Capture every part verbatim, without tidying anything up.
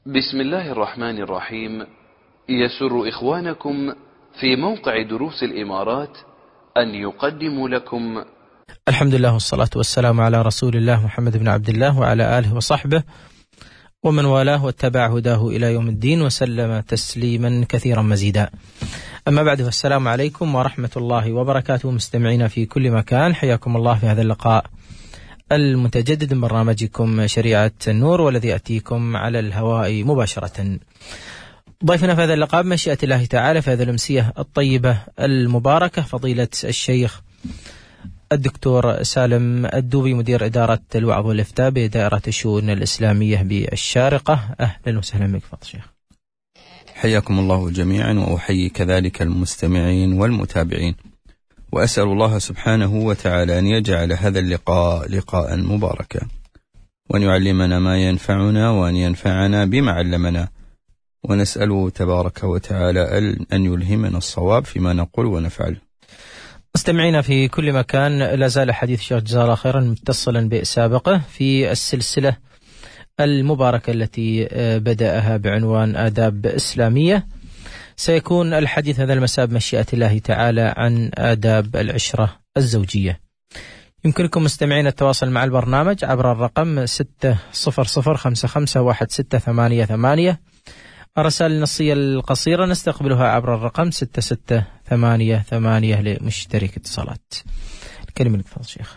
بسم الله الرحمن الرحيم. يسر إخوانكم في موقع دروس الإمارات أن يقدموا لكم الحمد لله والصلاة والسلام على رسول الله محمد بن عبد الله وعلى آله وصحبه ومن والاه واتبع هداه إلى يوم الدين وسلم تسليما كثيرا مزيدا. أما بعد، فالسلام عليكم ورحمة الله وبركاته. مستمعين في كل مكان، حياكم الله في هذا اللقاء المتجدد من برنامجكم شريعة النور، والذي يأتيكم على الهواء مباشرة. ضيفنا في هذا اللقاء بمشيئة الله تعالى في هذه الأمسية الطيبة المباركة فضيلة الشيخ الدكتور سالم الدوبي، مدير إدارة الوعظ والإفتاء بدائرة الشؤون الإسلامية بالشارقة. أهلا وسهلا بك فضل الشيخ. حياكم الله جميعا، وأحيي كذلك المستمعين والمتابعين، وأسأل الله سبحانه وتعالى أن يجعل هذا اللقاء لقاء مباركا، وأن يعلمنا ما ينفعنا، وأن ينفعنا بما علمنا، ونسأله تبارك وتعالى أن يلهمنا الصواب فيما نقول ونفعل. مستمعينا في كل مكان، لا زال حديث الشيخ جزاه الله خيرا متصلا بسابقه في السلسلة المباركة التي بدأها بعنوان آداب إسلامية. سيكون الحديث هذا المساء بمشيئة الله تعالى عن آداب العشرة الزوجية. يمكنكم مستمعين التواصل مع البرنامج عبر الرقم ستة صفر صفر خمسة خمسة واحد ستة ثمانية ثمانية. الرسائل النصية القصيرة نستقبلها عبر الرقم ستة ستة ثمانية ثمانية لمشترك اتصالات. الكلمة لك فضل شيخ.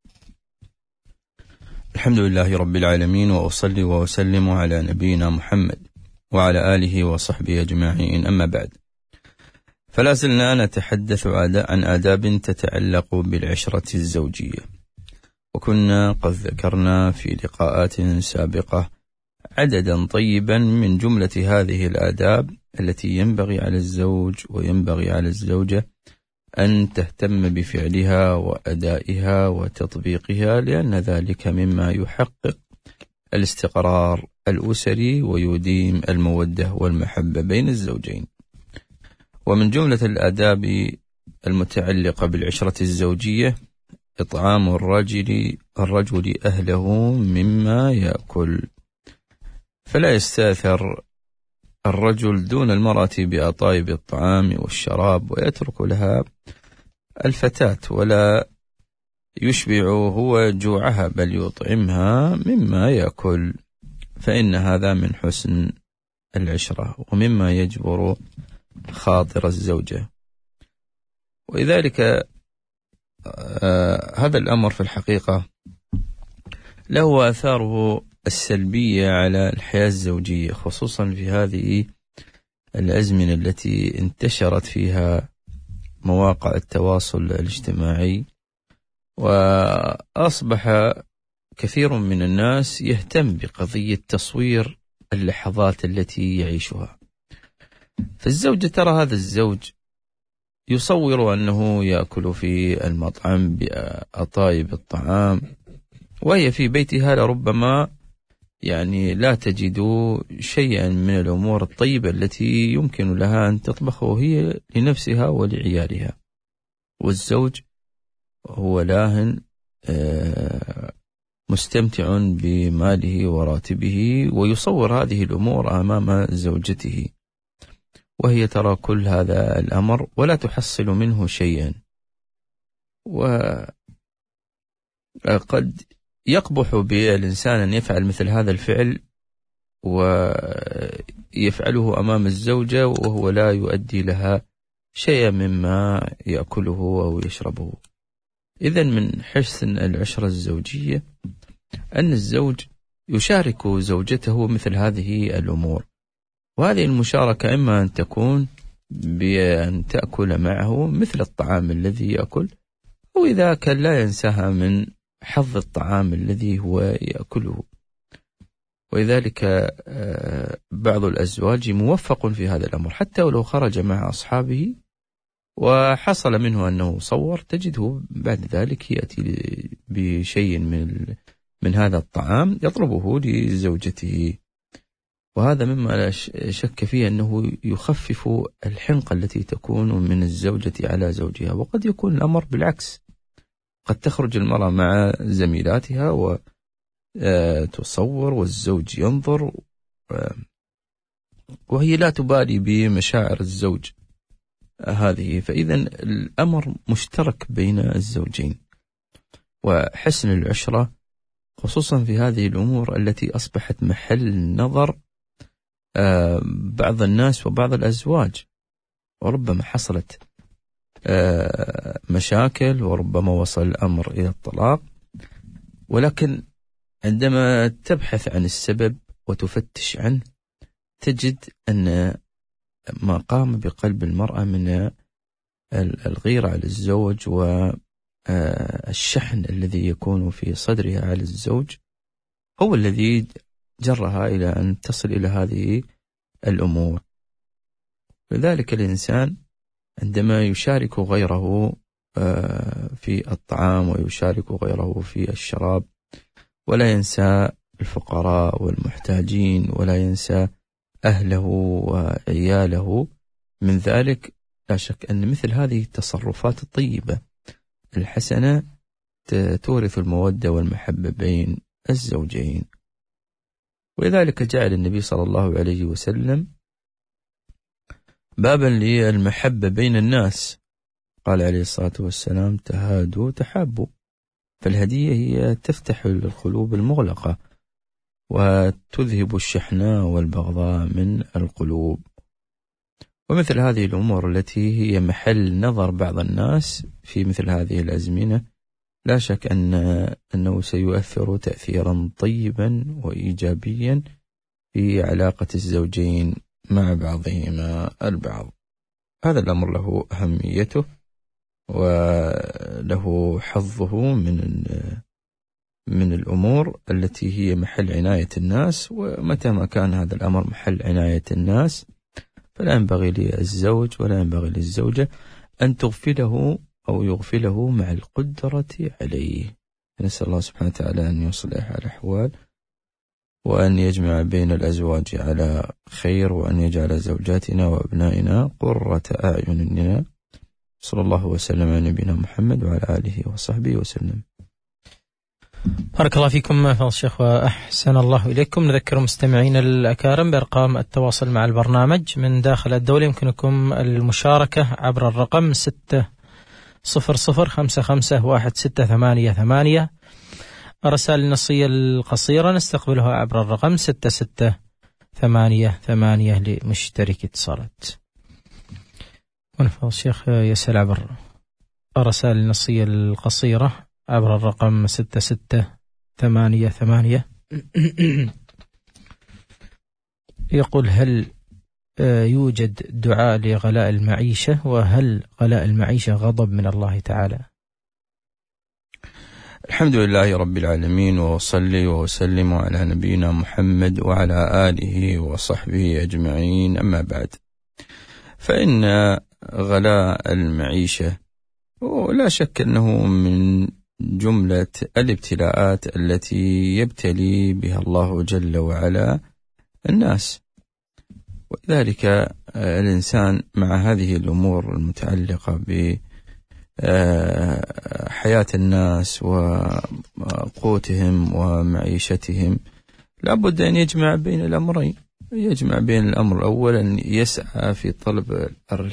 الحمد لله رب العالمين، وأصلي وأسلم على نبينا محمد وعلى آله وصحبه أجمعين، أما بعد، فلا زلنا نتحدث عن آداب تتعلق بالعشرة الزوجية، وكنا قد ذكرنا في لقاءات سابقة عددا طيبا من جملة هذه الآداب التي ينبغي على الزوج وينبغي على الزوجة أن تهتم بفعلها وأدائها وتطبيقها، لأن ذلك مما يحقق الاستقرار الأسري ويديم المودة والمحبة بين الزوجين. ومن جملة الآداب المتعلقة بالعشرة الزوجية إطعام الرجل الرجل أهله مما يأكل، فلا يستاثر الرجل دون المرأة بأطايب الطعام والشراب، ويترك لها الفتاة، ولا يشبع هو جوعها بل يطعمها مما يأكل، فإن هذا من حسن العشرة ومما يجبر خاطر الزوجة. ولذلك آه هذا الأمر في الحقيقة له آثاره السلبية على الحياة الزوجية، خصوصا في هذه الأزمنة التي انتشرت فيها مواقع التواصل الاجتماعي، وأصبح كثير من الناس يهتم بقضية تصوير اللحظات التي يعيشها. فالزوجة ترى هذا الزوج يصور أنه يأكل في المطعم بأطايب الطعام، وهي في بيتها لربما يعني لا تجد شيئا من الأمور الطيبة التي يمكن لها أن تطبخه هي لنفسها ولعيالها، والزوج هو لاهن مستمتع بماله وراتبه، ويصور هذه الأمور أمام زوجته، وهي ترى كل هذا الأمر ولا تحصل منه شيئا. وقد يقبح بالإنسان أن يفعل مثل هذا الفعل ويفعله أمام الزوجة وهو لا يؤدي لها شيئا مما يأكله أو يشربه. إذن من حسن العشرة الزوجية أن الزوج يشارك زوجته مثل هذه الأمور، وهذه المشاركة إما أن تكون بأن تأكل معه مثل الطعام الذي يأكل، أو إذا كان لا ينساها من حظ الطعام الذي هو يأكله. ولذلك بعض الأزواج موفق في هذا الأمر، حتى ولو خرج مع أصحابه وحصل منه أنه صور، تجده بعد ذلك يأتي بشيء من من هذا الطعام يطلبه لزوجته، وهذا مما لا شك فيه أنه يخفف الحنقة التي تكون من الزوجة على زوجها. وقد يكون الأمر بالعكس، قد تخرج المرأة مع زميلاتها وتصور والزوج ينظر وهي لا تبالي بمشاعر الزوج هذه. فإذا الأمر مشترك بين الزوجين، وحسن العشرة خصوصا في هذه الأمور التي أصبحت محل نظر بعض الناس وبعض الأزواج، وربما حصلت مشاكل وربما وصل الأمر إلى الطلاق. ولكن عندما تبحث عن السبب وتفتش عنه تجد أن ما قام بقلب المرأة من الغيرة على الزوج والشحن الذي يكون في صدرها على الزوج هو الذي جرها إلى أن تصل إلى هذه الأمور. لذلك الإنسان عندما يشارك غيره في الطعام ويشارك غيره في الشراب ولا ينسى الفقراء والمحتاجين ولا ينسى أهله وعياله، من ذلك لا شك أن مثل هذه التصرفات الطيبة الحسنة تورث المودة والمحبة بين الزوجين. ولذلك جعل النبي صلى الله عليه وسلم بابا للمحبة بين الناس، قال عليه الصلاة والسلام: تهادوا تحابوا. فالهدية هي تفتح القلوب المغلقة وتذهب الشحناء والبغضاء من القلوب. ومثل هذه الأمور التي هي محل نظر بعض الناس في مثل هذه الأزمنة لا شك أن أنه سيؤثر تأثيرا طيبا وإيجابيا في علاقة الزوجين مع بعضهما البعض. هذا الأمر له أهميته وله حظه من من الأمور التي هي محل عناية الناس. ومتى ما كان هذا الأمر محل عناية الناس فلا ينبغي للزوج ولا ينبغي للزوجة أن تغفله أو يغفله مع القدرة عليه. نسأل الله سبحانه وتعالى أن يصلح الأحوال وأن يجمع بين الأزواج على خير وأن يجعل زوجاتنا وأبنائنا قرة أعيننا. صلى الله وسلم على نبينا محمد وعلى آله وصحبه وسلم. بارك الله فيكم فضل الشيخ وأحسن الله إليكم. نذكر مستمعين الأكارم بأرقام التواصل مع البرنامج من داخل الدولة. يمكنكم المشاركة عبر الرقم ستة صفر صفر خمسة خمسة واحد ستة ثمانية ثمانية. الرسائل النصية القصيرة نستقبلها عبر الرقم ستة ستة ثمانية ثمانية لمشترك اتصالات. ونفضل الشيخ يسأل عبر الرسائل النصية القصيرة عبر الرقم ستة ستة ثمانية ثمانية. يقول: هل يوجد دعاء لغلاء المعيشة؟ وهل غلاء المعيشة غضب من الله تعالى؟ الحمد لله رب العالمين، وصلي وسلم على نبينا محمد وعلى آله وصحبه أجمعين. أما بعد، فإن غلاء المعيشة لا شك أنه من جملة الابتلاءات التي يبتلي بها الله جل وعلا الناس. وذلك الإنسان مع هذه الأمور المتعلقة بحياة الناس وقوتهم ومعيشتهم لابد أن يجمع بين الأمرين. يجمع بين الأمر الأول أن يسعى في طلب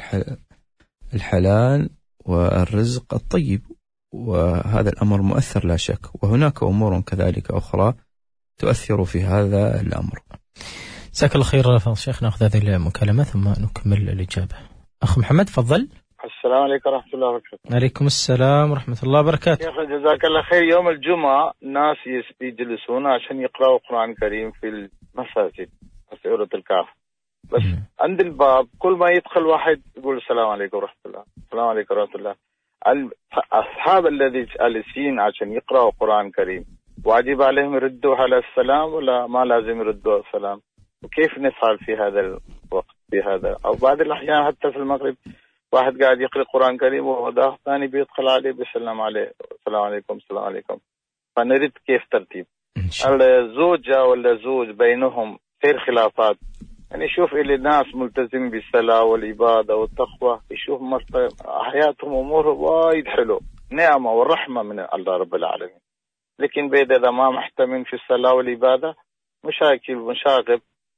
الحلال والرزق الطيب، وهذا الأمر مؤثر لا شك، وهناك أمور كذلك أخرى تؤثر في هذا الأمر. جزاك الله خير فضل الشيخ. نأخذ هذه المكالمة ثم نكمل الإجابة. أخ محمد تفضل. السلام عليكم ورحمة الله وبركاته. عليكم السلام ورحمة الله وبركاته. يا أخي جزاك الله خير. يوم الجمعة الناس يجلسون عشان يقرأوا القرآن الكريم في المساجد في سورة الكهف، بس م. عند الباب كل ما يدخل واحد يقول السلام عليكم ورحمة الله، السلام عليكم ورحمة الله. أصحاب الذي جالسين عشان يقرأوا القرآن الكريم واجب عليهم يردوا على السلام ولا ما لازم يردوا على السلام؟ وكيف نفعل في هذا الوقت في هذا؟ أو بعض الأحيان حتى في المغرب واحد قاعد يقرأ القرآن الكريم وده ثاني بيدخل عليه بيسلم عليه السلام عليكم السلام عليكم. فنريد كيف ترتيب الزوجة ولا زوج بينهم تصير خلافات، يعني يشوف اللي الناس ملتزم بالصلاة والعبادة والتقوى يشوف حياتهم أمورهم وايد حلو، نعمة والرحمة من الله رب العالمين. لكن بيد إذا ما محتمين في الصلاة والعبادة مشاكل ومشاغب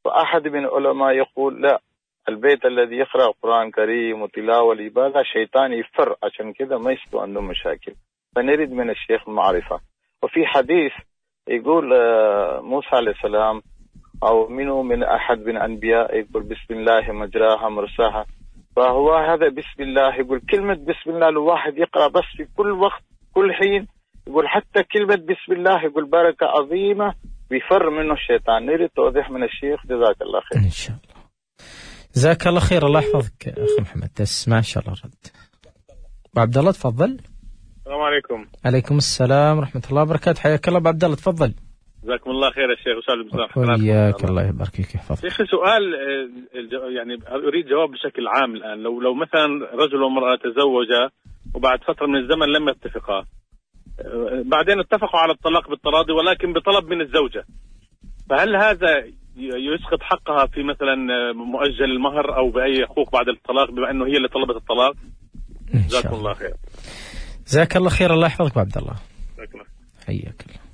وأحد من العلماء يقول لا، البيت الذي يقرأ القرآن الكريم وتلاوة العبادة شيطان يفر، عشان كذا ما يصير عندهم مشاكل. فنريد من الشيخ المعرفة. وفي حديث يقول موسى عليه السلام أو منه من أحد من الأنبياء يقول بسم الله مجراها مرساها، فهو هذا بسم الله، يقول كلمة بسم الله الواحد يقرأ بس في كل وقت كل حين، يقول حتى كلمة بسم الله يقول بركة عظيمة بيفر منه الشيطان. نريد توضيح من الشيخ، جزاك الله خير. إن شاء الله. جزاك الله خير، الله يحفظك أخي محمد. تسمع إن شاء الله رد. عبد الله تفضل. السلام عليكم. عليكم السلام ورحمة الله وبركاته، حياك الله عبد الله، تفضل. جزاكم الله خير يا شيخ وسهلا بك. وياك، الله يبارك فيك يحفظك. شيخ سؤال يعني أريد جواب بشكل عام الآن. لو لو مثلا رجل وامرأة تزوجا وبعد فترة من الزمن لم يتفقا، بعدين اتفقوا على الطلاق بالتراضي ولكن بطلب من الزوجة، فهل هذا يسقط حقها في مثلا مؤجل المهر أو بأي حقوق بعد الطلاق بما أنه هي اللي طلبت الطلاق؟ جزاكم الله خير. جزاك الله خير، الله يحفظك عبد الله. حياك الله.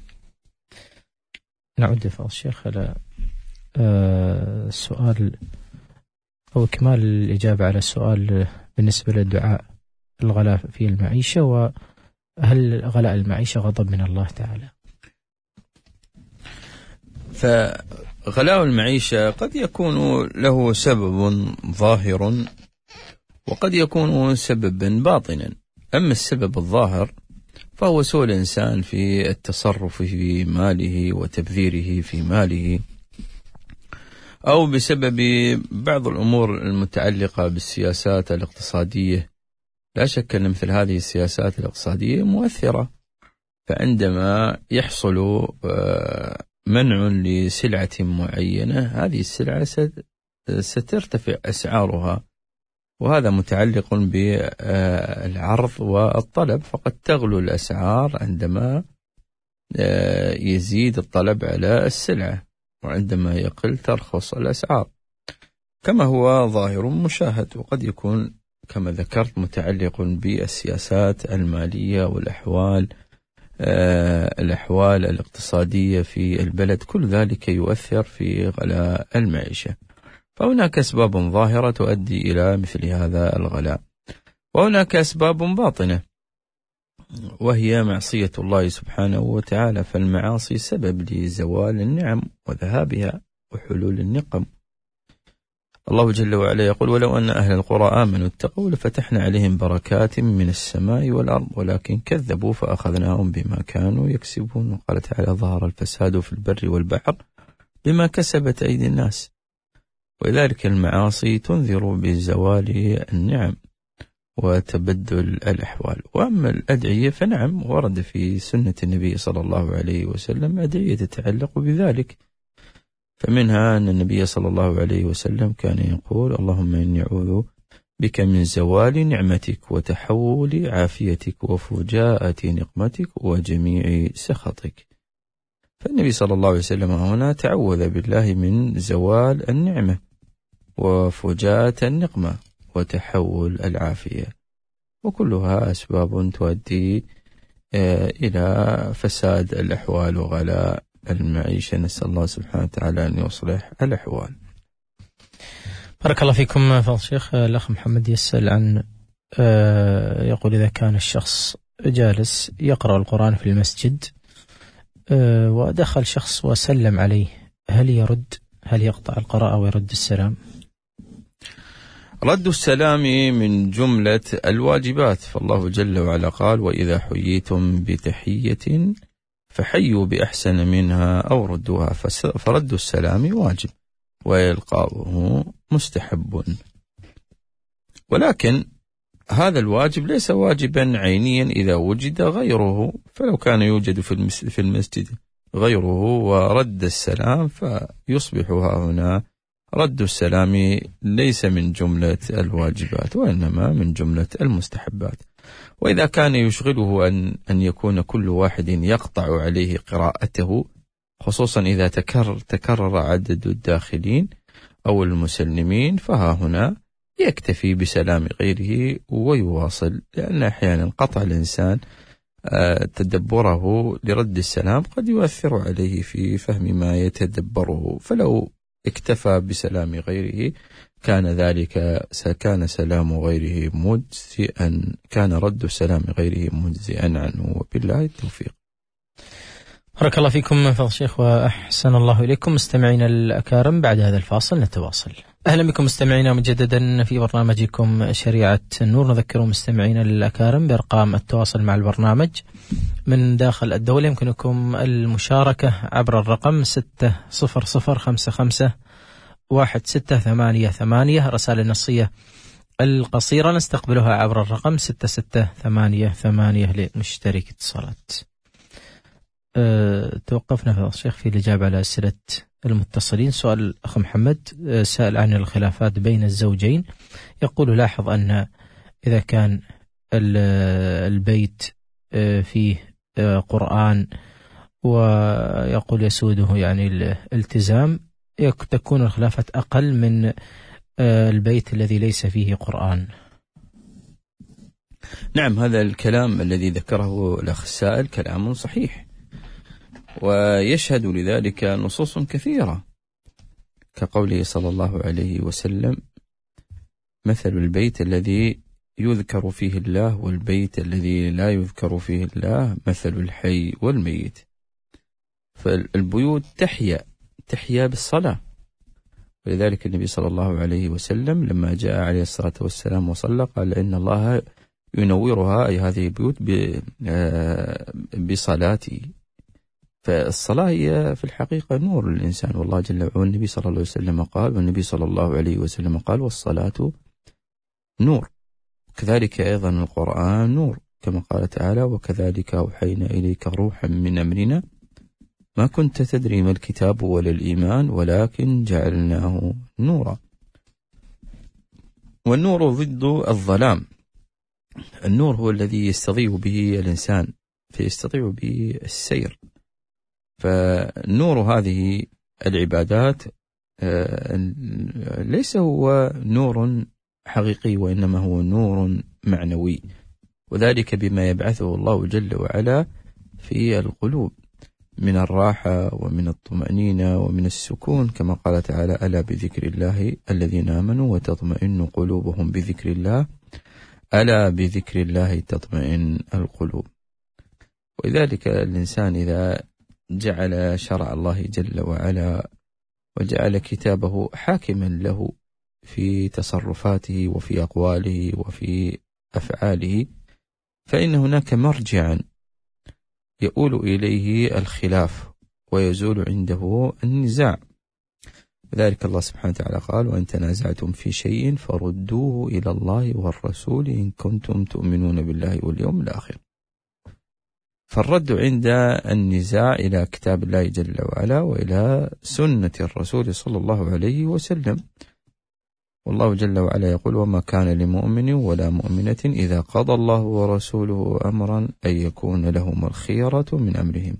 نعود فضل الشيخ على آه سؤال أو إكمال الإجابة على السؤال بالنسبة للدعاء الغلاء في المعيشة، وهل غلاء المعيشة غضب من الله تعالى؟ فغلاء المعيشة قد يكون له سبب ظاهر وقد يكون سببا باطنا. أما السبب الظاهر فهو سوء الإنسان في التصرف في ماله وتبذيره في ماله، أو بسبب بعض الأمور المتعلقة بالسياسات الاقتصادية. لا شك أن مثل هذه السياسات الاقتصادية مؤثرة، فعندما يحصل منع لسلعة معينة هذه السلعة سترتفع أسعارها، وهذا متعلق بالعرض والطلب، فقد تغلو الأسعار عندما يزيد الطلب على السلعة، وعندما يقل ترخص الأسعار، كما هو ظاهر مشاهد. وقد يكون كما ذكرت متعلق بالسياسات المالية والأحوال الأحوال الاقتصادية في البلد، كل ذلك يؤثر في غلاء المعيشة. فهناك أسباب ظاهرة تؤدي إلى مثل هذا الغلاء، وهناك أسباب باطنة وهي معصية الله سبحانه وتعالى. فالمعاصي سبب لزوال النعم وذهابها وحلول النقم. الله جل وعلا يقول ولو أن أهل القرى آمنوا اتقوا لفتحنا عليهم بركات من السماء والأرض ولكن كذبوا فأخذناهم بما كانوا يكسبون. وقال تعالى ظهر الفساد في البر والبحر بما كسبت أيدي الناس. ولذلك المعاصي تنذر بزوال النعم وتبدل الأحوال. وأما الأدعية فنعم ورد في سنة النبي صلى الله عليه وسلم أدعية تتعلق بذلك، فمنها أن النبي صلى الله عليه وسلم كان يقول اللهم إني أعوذ بك من زوال نعمتك وتحول عافيتك وفجاءة نقمتك وجميع سخطك. فالنبي صلى الله عليه وسلم هنا تعوذ بالله من زوال النعمة وفجاءة النقمة وتحول العافية، وكلها أسباب تؤدي إلى فساد الأحوال وغلاء المعيشة. نسأل الله سبحانه وتعالى أن يصلح الأحوال. بارك الله فيكم فضل الشيخ. الأخ محمد يسأل عن يقول إذا كان الشخص جالس يقرأ القرآن في المسجد ودخل شخص وسلم عليه، هل يرد؟ هل يقطع القراءة ويرد السلام؟ رد السلام من جملة الواجبات، فالله جل وعلا قال وإذا حييتم بتحية فحيوا بأحسن منها أو ردوها، فرد السلام واجب وإلقاؤه مستحب. ولكن هذا الواجب ليس واجبا عينيا إذا وجد غيره، فلو كان يوجد في المسجد غيره ورد السلام فيصبح هنا رد السلام ليس من جملة الواجبات وإنما من جملة المستحبات. وإذا كان يشغله أن أن يكون كل واحد يقطع عليه قراءته، خصوصا إذا تكرر تكرر عدد الداخلين أو المسلمين، فها هنا يكتفي بسلام غيره ويواصل، لأن أحيانا قطع الإنسان تدبره لرد السلام قد يؤثر عليه في فهم ما يتدبره. فلو اكتفى بسلام غيره كان ذلك كان سلام غيره مجزئا، كان رد سلام غيره مجزئا عنه، وبالله التوفيق. بارك الله فيكم فضل الشيخ وأحسن الله إليكم. مستمعينا الأكارم، بعد هذا الفاصل نتواصل. أهلا بكم مستمعينا مجددا في برنامجكم شريعة النور. نذكر مستمعينا الأكارم بأرقام التواصل مع البرنامج من داخل الدولة. يمكنكم المشاركة عبر الرقم ستة صفر صفر خمسة خمسة واحد ستة ثمانية ثمانية. رسالة نصية القصيرة نستقبلها عبر الرقم ستة ستة ثمانية ثمانية لمشترك اتصالات. أه توقفنا في الشيخ في الإجابة على أسئلة المتصلين. سؤال الأخ محمد سائل عن الخلافات بين الزوجين، يقول لاحظ أن إذا كان البيت فيه قرآن ويقول يسوده يعني الالتزام، تكون الخلافات أقل من البيت الذي ليس فيه قرآن. نعم، هذا الكلام الذي ذكره الأخ السائل كلام صحيح، ويشهد لذلك نصوص كثيرة كقوله صلى الله عليه وسلم: مثل البيت الذي يذكر فيه الله والبيت الذي لا يذكر فيه الله مثل الحي والميت. فالبيوت تحيا تحيا بالصلاة، ولذلك النبي صلى الله عليه وسلم لما جاء عليه الصلاة والسلام وصلى قال إن الله ينورها، أي هذه البيوت، بصلاتي. فالصلاة هي في الحقيقة نور للإنسان، والله جل وعلا النبي صلى الله عليه وسلم قال والنبي صلى الله عليه وسلم قال والصلاة نور. كذلك أيضا القرآن نور، كما قال تعالى: وكذلك أوحينا إليك روحا من أمرنا ما كنت تدري ما الكتاب ولا الإيمان ولكن جعلناه نورا. والنور ضد الظلام. النور هو الذي يستضيء به الإنسان فيستطيع به السير. فنور هذه العبادات ليس هو نور حقيقي، وإنما هو نور معنوي، وذلك بما يبعثه الله جل وعلا في القلوب من الراحة ومن الطمأنينة ومن السكون، كما قال تعالى: ألا بذكر الله الذين آمنوا وتطمئن قلوبهم بذكر الله، ألا بذكر الله تطمئن القلوب. ولذلك الإنسان إذا جعل شرع الله جل وعلا وجعل كتابه حاكما له في تصرفاته وفي أقواله وفي أفعاله، فإن هناك مرجعا يؤول إليه الخلاف ويزول عنده النزاع. لذلك الله سبحانه وتعالى قال: وإن تنازعتم في شيء فردوه إلى الله والرسول إن كنتم تؤمنون بالله واليوم الآخر. فالرد عند النزاع إلى كتاب الله جل وعلا وإلى سنة الرسول صلى الله عليه وسلم. والله جل وعلا يقول: وما كان لمؤمن ولا مؤمنة إذا قضى الله ورسوله أمرا أن يكون لهم الخيرة من أمرهم.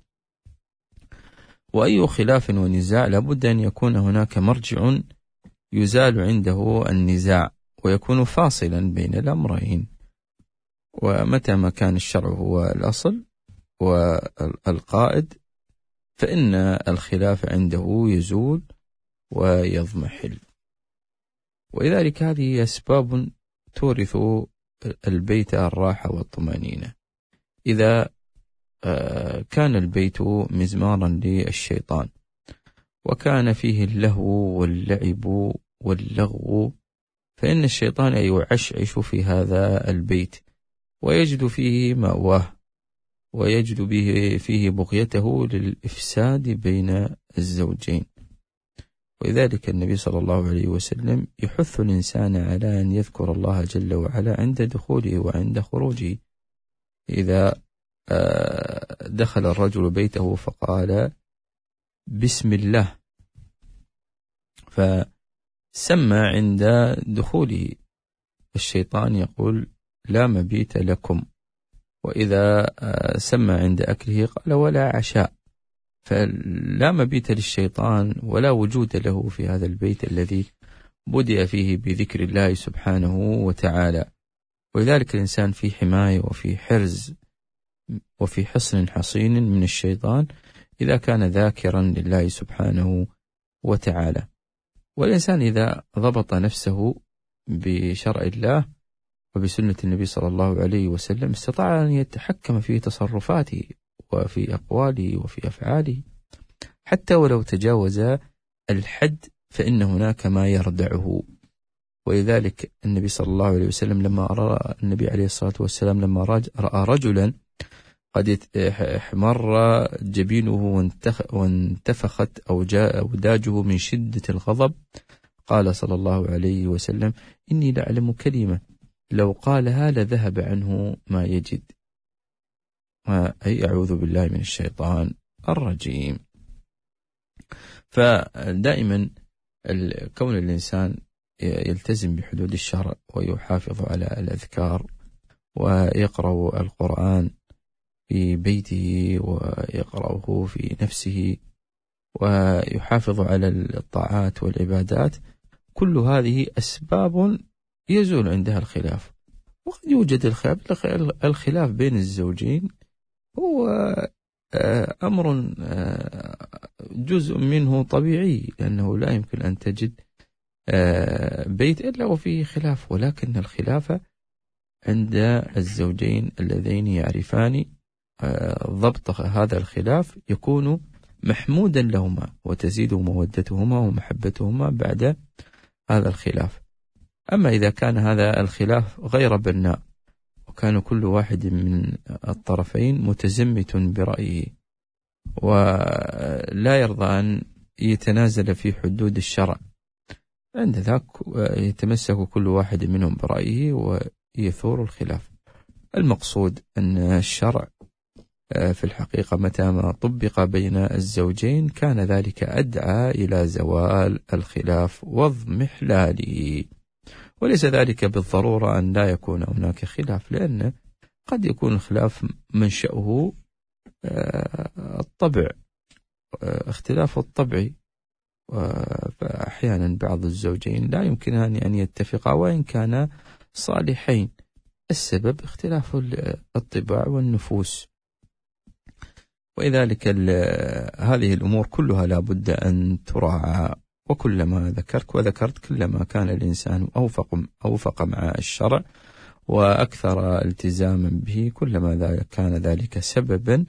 وأي خلاف ونزاع لابد أن يكون هناك مرجع يزال عنده النزاع ويكون فاصلا بين الأمرين. ومتى ما كان الشرع هو الأصل والقائد فإن الخلاف عنده يزول ويضمحل. ولذلك هذه أسباب تورث البيت الراحة والطمأنينة. إذا كان البيت مزمارا للشيطان وكان فيه اللهو واللعب واللغو، فإن الشيطان يعشعش في هذا البيت ويجد فيه مأواه ويجد به فيه بغيته للإفساد بين الزوجين. ولذلك النبي صلى الله عليه وسلم يحث الإنسان على أن يذكر الله جل وعلا عند دخوله وعند خروجه. إذا دخل الرجل بيته فقال بسم الله فسمى عند دخوله، الشيطان يقول لا مبيت لكم. وإذا سمى عند أكله قال ولا عشاء. فلا مبيت للشيطان ولا وجود له في هذا البيت الذي بدأ فيه بذكر الله سبحانه وتعالى. ولذلك الإنسان في حماية وفي حرز وفي حصن حصين من الشيطان إذا كان ذاكرا لله سبحانه وتعالى. والإنسان إذا ضبط نفسه بشرع الله وبسنة النبي صلى الله عليه وسلم استطاع أن يتحكم في تصرفاته وفي أقواله وفي أفعاله، حتى ولو تجاوز الحد فإن هناك ما يردعه. ولذلك النبي صلى الله عليه وسلم لما رأى النبي عليه الصلاة والسلام لما رأى رجلا قد احمر جبينه وانتفخت أوداجه من شدة الغضب، قال صلى الله عليه وسلم: إني لأعلم كلمة لو قالها لذهب عنه ما يجد، أي أعوذ بالله من الشيطان الرجيم. فدائما كون الإنسان يلتزم بحدود الشرع ويحافظ على الأذكار ويقرأ القرآن في بيته ويقرأه في نفسه ويحافظ على الطاعات والعبادات، كل هذه أسباب يزول عندها الخلاف. وقد يوجد الخلاف الخلاف بين الزوجين هو أمر جزء منه طبيعي، لأنه لا يمكن أن تجد بيت إلا وفيه خلاف، ولكن الخلاف عند الزوجين اللذين يعرفان ضبط هذا الخلاف يكون محمودا لهما وتزيد مودتهما ومحبتهما بعد هذا الخلاف. أما إذا كان هذا الخلاف غير بناء وكان كل واحد من الطرفين متزمت برأيه ولا يرضى أن يتنازل في حدود الشرع، عند ذاك يتمسك كل واحد منهم برأيه ويثور الخلاف. المقصود أن الشرع في الحقيقة متى ما طبق بين الزوجين كان ذلك أدعى إلى زوال الخلاف واضمحلاله، وليس ذلك بالضرورة أن لا يكون هناك خلاف، لأن قد يكون الخلاف منشأه الطبع، اختلاف الطبع، فأحيانا بعض الزوجين لا يمكنان أن يتفقا وإن كانا صالحين، السبب اختلاف الطباع والنفوس. ولذلك هذه الأمور كلها لا بد أن تراعى، وكلما ذكرت وذكرت كلما كان الإنسان أوفق, أوفق مع الشرع وأكثر التزاما به كلما كان ذلك سببا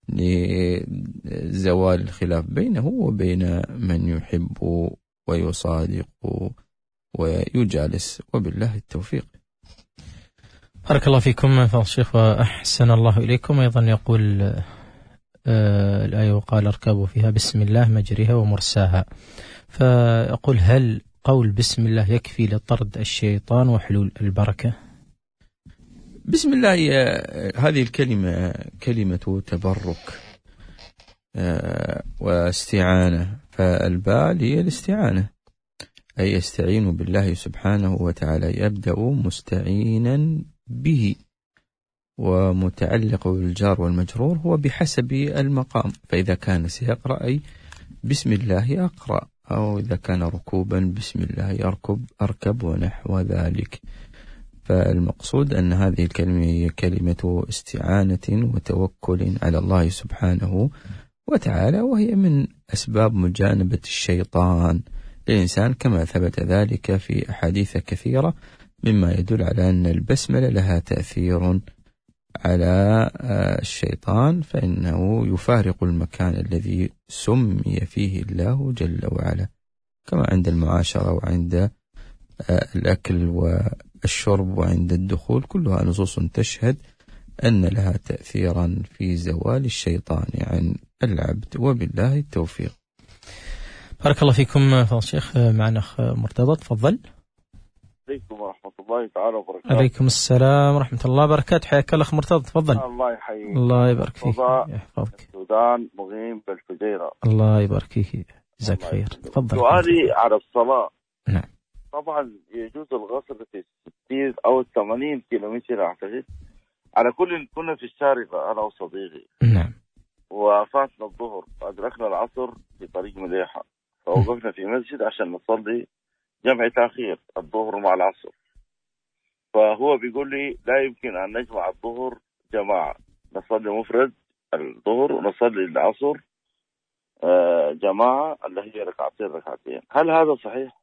لزوال الخلاف بينه وبين من يحب ويصادق ويجالس، وبالله التوفيق. بارك الله فيكم فضل الشيخ وأحسن الله إليكم. أيضا يقول آه الآية: وقال اركبوا فيها بسم الله مجرها ومرساها. فأقول: هل قول بسم الله يكفي لطرد الشيطان وحلول البركة؟ بسم الله هذه الكلمة كلمة تبرك واستعانة، فالباء هي الاستعانة، أي يستعين بالله سبحانه وتعالى، يبدأ مستعينا به، ومتعلق بالجار والمجرور هو بحسب المقام، فإذا كان سيقرأ أي بسم الله أقرأ، أو إذا كان ركوبا بسم الله يركب أركب ونحو ذلك. فالمقصود أن هذه الكلمة هي كلمة استعانة وتوكل على الله سبحانه وتعالى، وهي من أسباب مجانبة الشيطان للإنسان، كما ثبت ذلك في أحاديث كثيرة مما يدل على أن البسملة لها تأثير على الشيطان، فإنه يفارق المكان الذي سمي فيه الله جل وعلا، كما عند المعاشرة وعند الأكل والشرب وعند الدخول، كلها نصوص تشهد أن لها تأثيرا في زوال الشيطان عن العبد، وبالله التوفيق. بارك الله فيكم فضل الشيخ. معنا أخ مرتضى، تفضل. عليكم ورحمة الله تعالى وبركاته. عليكم السلام ورحمة الله وبركاته. حياك الله أخ مرتضى، تفضل. الله يحييك. الله يبارك فيك يحفظك. السودان، مقيم بالفجيرة. الله يبارك فيك، جزاك خير. تفضل. سؤالي على الصلاة. نعم. طبعا يجوز الغسل في ستين أو ثمانين كيلومتر أعتقد. على كل كنا في الشارقة أنا وصديقي. نعم. وفاتنا الظهر، أدركنا العصر في طريق مليحة، فوقفنا في مسجد عشان نصلي جمع تأخير الظهر مع العصر. فهو بيقول لي لا يمكن أن نجمع الظهر جماعة، نصلي مفرد الظهر ونصلي العصر جماعة اللي هي ركعتين ركعتين، هل هذا صحيح؟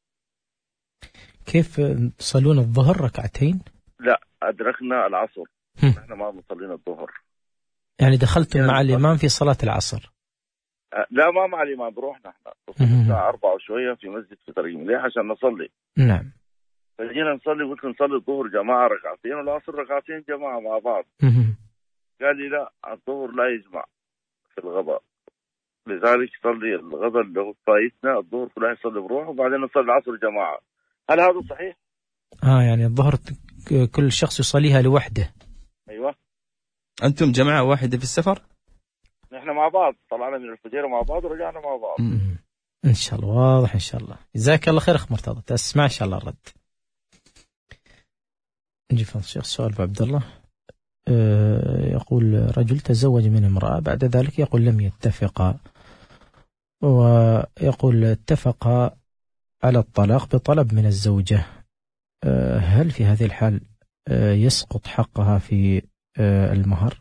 كيف تصلون الظهر ركعتين؟ لا، أدركنا العصر، نحن ما مصلين الظهر. يعني دخلتم يعني مع الإمام في صلاة العصر؟ لا، ما مع الإمام، بروح نحن الساعة أربعة وشوية في مسجد في طريق مليح عشان نصلي. نعم. فجينا نصلي، قلت نصلي الظهر جماعة ركعتين والعصر ركعتين جماعة مع بعض. قال لي لا، الظهر لا يجمع في الغضاء، لذلك صلي الغضاء اللي هو فايتنا الظهر كلها يصلي بروح وبعدين نصلي العصر جماعة. هل هذا صحيح؟ اه يعني الظهر كل شخص يصليها لوحده. ايوه. انتم جماعة واحدة في السفر؟ نحن مع بعض، طلعنا من الفجيرة مع بعض ورجعنا مع بعض. م- ان شاء الله واضح ان شاء الله. جزاك الله خير اخ مرتضى، تسمع ان شاء الله الرد. نجي فضل الشيخ سؤال ابو عبد الله. أه يقول رجل تزوج من امرأة، بعد ذلك يقول لم يتفقا، ويقول اتفقا على الطلاق بطلب من الزوجة، أه هل في هذه الحال أه يسقط حقها في أه المهر؟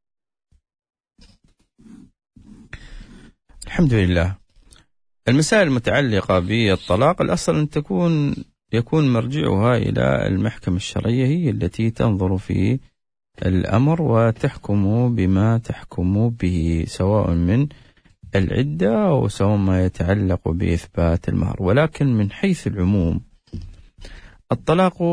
الحمد لله. المسائل المتعلقة بالطلاق الأصل أن تكون يكون مرجعها إلى المحكمة الشرعية، هي التي تنظر في الأمر وتحكم بما تحكم به، سواء من العدة أو سواء ما يتعلق بإثبات المهر. ولكن من حيث العموم الطلاق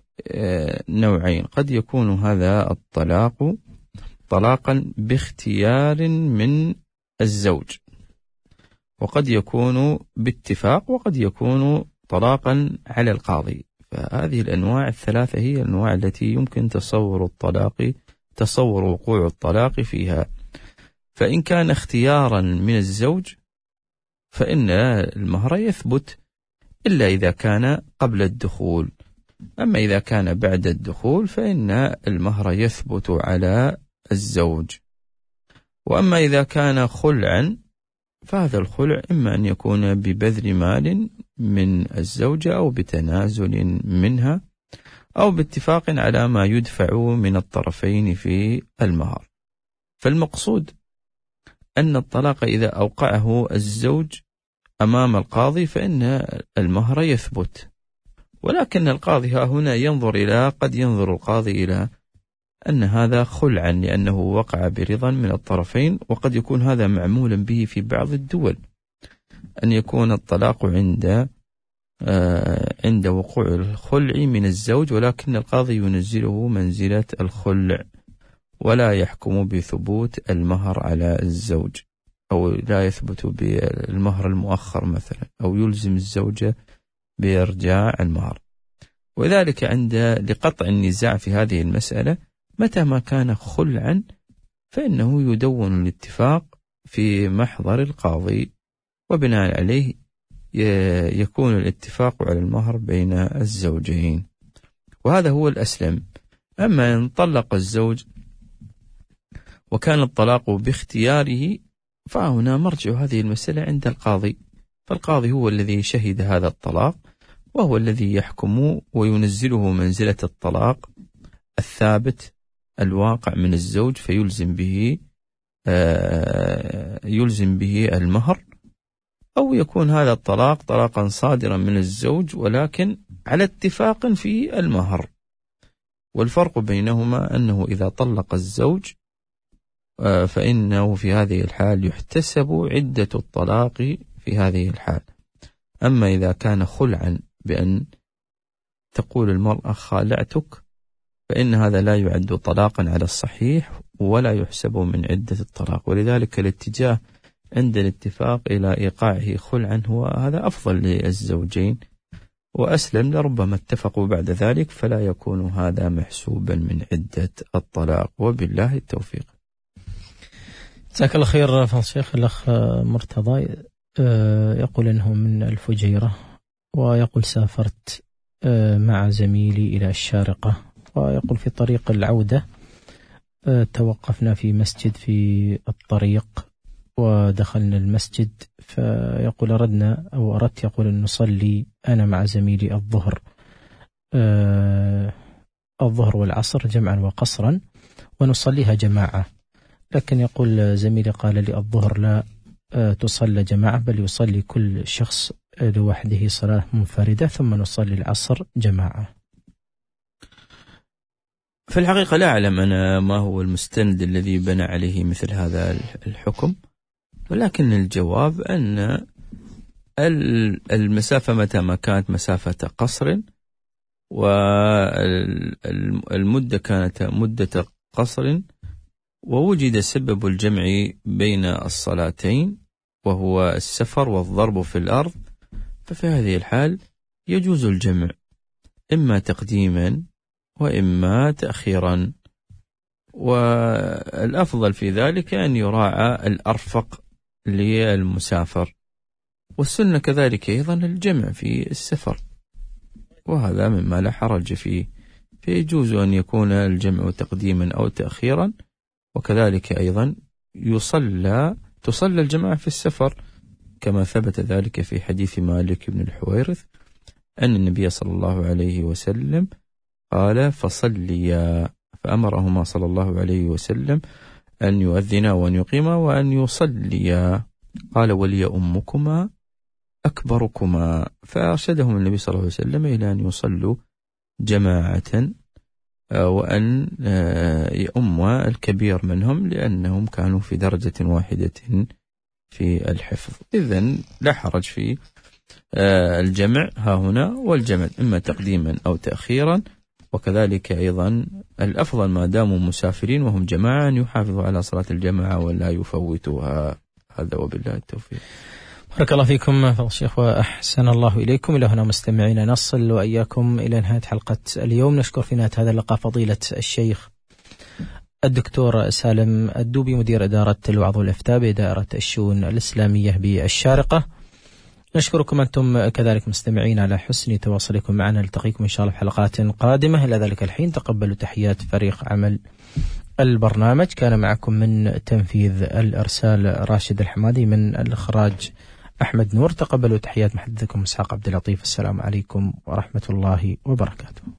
نوعين، قد يكون هذا الطلاق طلاقا باختيار من الزوج، وقد يكون باتفاق، وقد يكون طلاقا على القاضي. فهذه الأنواع الثلاثة هي الأنواع التي يمكن تصور الطلاق تصور وقوع الطلاق فيها. فإن كان اختيارا من الزوج فإن المهر يثبت إلا إذا كان قبل الدخول، أما إذا كان بعد الدخول فإن المهر يثبت على الزوج. وأما إذا كان خلعا فهذا الخلع إما أن يكون ببذل مال من الزوجة أو بتنازل منها أو باتفاق على ما يدفع من الطرفين في المهر. فالمقصود أن الطلاق إذا أوقعه الزوج أمام القاضي فإن المهر يثبت، ولكن القاضي ها هنا ينظر إلى قد ينظر القاضي إلى أن هذا خلعا لأنه وقع برضا من الطرفين، وقد يكون هذا معمولا به في بعض الدول، أن يكون الطلاق عند آه عند وقوع الخلع من الزوج، ولكن القاضي ينزله منزلة الخلع ولا يحكم بثبوت المهر على الزوج، أو لا يثبت بالمهر المؤخر مثلا، أو يلزم الزوجة بإرجاع المهر. وذلك عند لقطع النزاع في هذه المسألة متى ما كان خلعا فإنه يدون الاتفاق في محضر القاضي، وبناء عليه يكون الاتفاق على المهر بين الزوجين، وهذا هو الأسلم. أما إن طلق الزوج وكان الطلاق باختياره فهنا مرجع هذه المسألة عند القاضي، فالقاضي هو الذي شهد هذا الطلاق وهو الذي يحكم وينزله منزلة الطلاق الثابت الواقع من الزوج، فيلزم به يلزم به المهر، أو يكون هذا الطلاق طلاقا صادرا من الزوج ولكن على اتفاق في المهر. والفرق بينهما أنه إذا طلق الزوج فإنه في هذه الحال يحتسب عدة الطلاق في هذه الحال. أما إذا كان خلعا بأن تقول المرأة خالعتك فإن هذا لا يعد طلاقا على الصحيح ولا يحسب من عدة الطلاق، ولذلك الاتجاه عند الاتفاق إلى إيقاعه خلعا هو هذا أفضل للزوجين وأسلم، لربما اتفقوا بعد ذلك فلا يكون هذا محسوبا من عدة الطلاق، وبالله التوفيق. جزاك الله خير فضل الشيخ. الأخ مرتضى يقول أنه من الفجيرة، ويقول سافرت مع زميلي إلى الشارقة، ويقول في طريق العودة توقفنا في مسجد في الطريق ودخلنا المسجد، فيقول أردنا أو أردت يقول أن نصلي أنا مع زميلي الظهر الظهر والعصر جمعا وقصرا ونصليها جماعة، لكن يقول زميلي قال لي الظهر لا تصلى جماعة، بل يصلي كل شخص لوحده صلاة منفردة ثم نصلي العصر جماعة؟ في الحقيقة لا أعلم أنا ما هو المستند الذي بنى عليه مثل هذا الحكم، ولكن الجواب أن المسافة متى ما كانت مسافة قصر والمدة كانت مدة قصر ووجد سبب الجمع بين الصلاتين وهو السفر والضرب في الأرض، ففي هذه الحال يجوز الجمع إما تقديما وإما تأخيرا، والأفضل في ذلك أن يراعى الأرفق للمسافر، والسنة كذلك أيضا الجمع في السفر، وهذا مما لا حرج فيه، فيجوز أن يكون الجمع تقديما أو تأخيرا، وكذلك أيضا يصلى تصلى الجماعة في السفر كما ثبت ذلك في حديث مالك بن الحويرث أن النبي صلى الله عليه وسلم قال فصليا، فأمرهما صلى الله عليه وسلم أن يؤذنا وأن يقيما وأن يصليا، قال ولي أمكما أكبركما، فأرشدهم النبي صلى الله عليه وسلم إلى أن يصلوا جماعة وأن يؤم الكبير منهم لأنهم كانوا في درجة واحدة في الحفظ. إذن لا حرج في الجمع ها هنا، والجمع إما تقديما أو تأخيرا، وكذلك أيضا الأفضل ما داموا مسافرين وهم جماعة أن يحافظوا على صلاة الجماعة ولا يفوتوها. هذا وبالله التوفيق. بارك الله فيكم فضل الشيخ وأحسن الله إليكم. إلى هنا مستمعين نصل وإياكم إلى نهاية حلقة اليوم. نشكر في نهاية هذا اللقاء فضيلة الشيخ الدكتور سالم الدوبي مدير إدارة الوعظ والإفتاء بإدارة الشؤون الإسلامية بالشارقة. نشكركم أنتم كذلك مستمعين على حسن تواصلكم معنا. نلتقيكم إن شاء الله في حلقات قادمة. إلى ذلك الحين تقبلوا تحيات فريق عمل البرنامج. كان معكم من تنفيذ الإرسال راشد الحمادي، من الإخراج أحمد نور. تقبلوا تحيات محدثكم إسحاق عبد اللطيف. السلام عليكم ورحمة الله وبركاته.